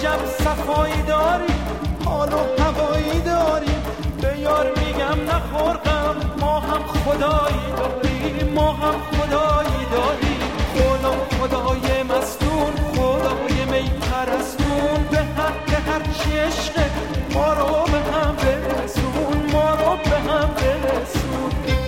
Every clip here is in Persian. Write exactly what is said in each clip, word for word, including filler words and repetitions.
عجب صفایی داری، حال و هوایی داری، به یار میگم نخور غم، ما هم خدایی داری، ما هم خدایی داری. خدا خدای مستون، خدای می پرستون، به حق هرچی عشقه ما رو به هم برسون، ما رو به هم برسون.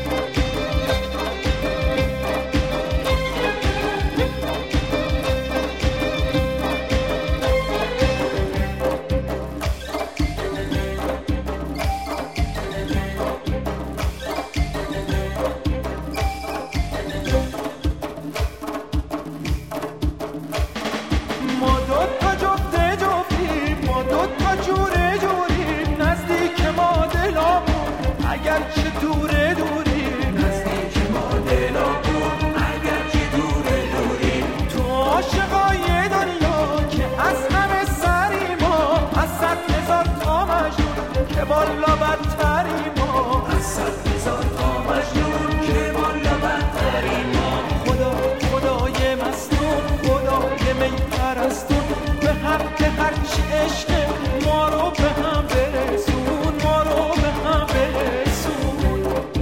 والا بدتری ما از صد هزار تا مجنون، که والا بدتری ما. خدا خدای مستون، خدای می پرستون، به حق هرچی عشقه ما رو به هم برسون، ما رو به هم برسون.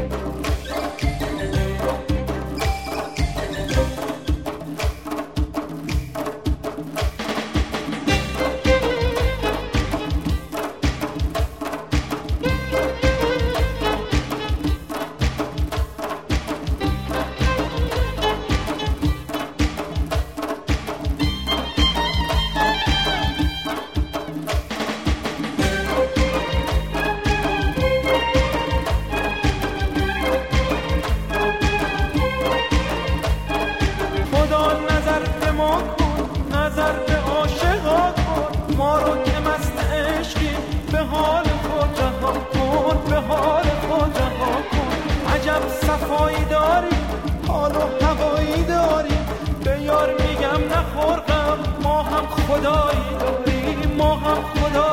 صفایی داری، حال و هوایی داری، به یار میگم نخور غم، ما هم خدایی داری، ما هم خدایی